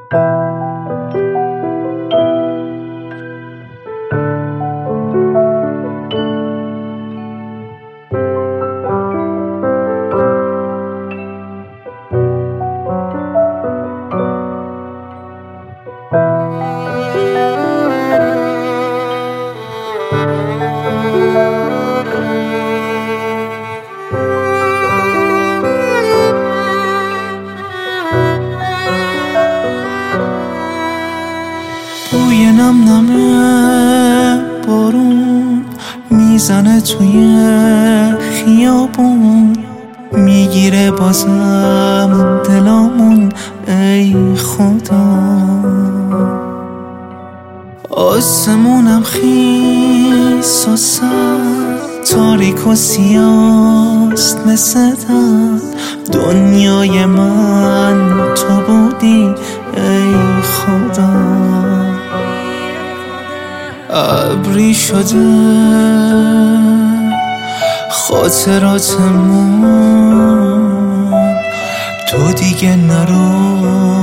بوی نم نمه بارون میزنه توی خیابون، میگیره بازم دلامون ای خدا. آسمونم خیس و سرد، تاریک و سیاست مثل درد. دنیای من تو بودی ای خدا. ابری شده خاطراتمون، تو دیگه نرو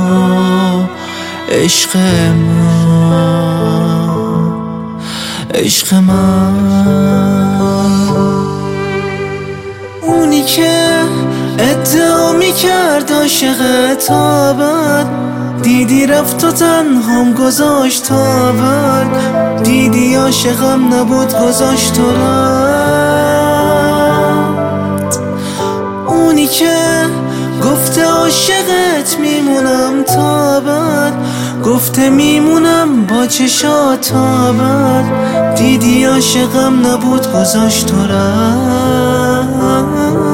عشق من، عشق من. اونی که ادعا میکرد عاشقت ابد، دیدی رفت و تنهام گذاشت تا ابد. دیدی عاشقم نبود گذاشت تو رفت. اونی که گفته عاشقت میمونم تا ابد، گفته میمونم با چشات تا ابد. دیدی عاشقم نبود گذاشت تو رفت.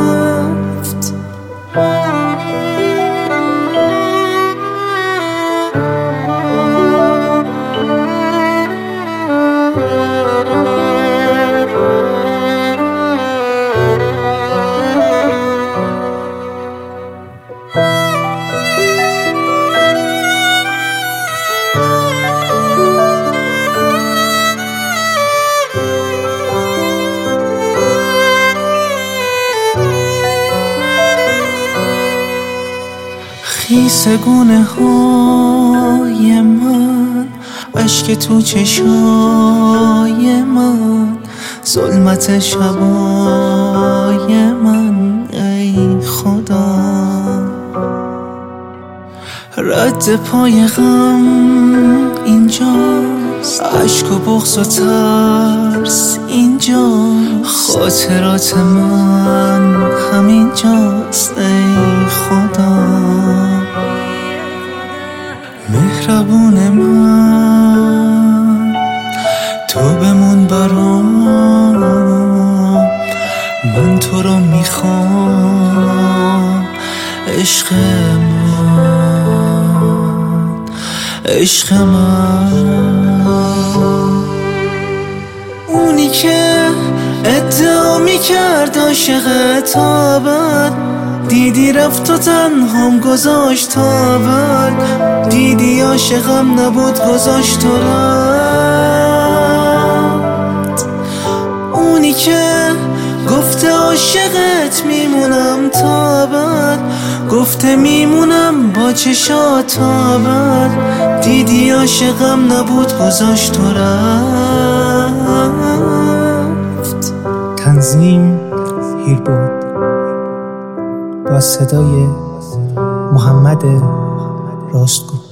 خیس گونه های من، اشک تو چشای من، ظلمت شبای من ای خدا. رد پای غم اینجاست، اشک و بغض و ترس اینجا. خاطرات من همینجاست ای خدا. مهربون من تو بمون برام، من تو رو میخوام عشق من، عشق من. اونی که ادعا میکرد عاشقت ابد، دیدی رفت و تنهام گذاشت تا ابد. دیدی عاشقم نبود گذاشت تو رفت. اونی که گفته عاشقت میمونم تا ابد، گفته میمونم با چشات تا ابد. دیدی عاشقم نبود گذاشت تو رفت. تنظیم هیربود با صدای محمد راستگو.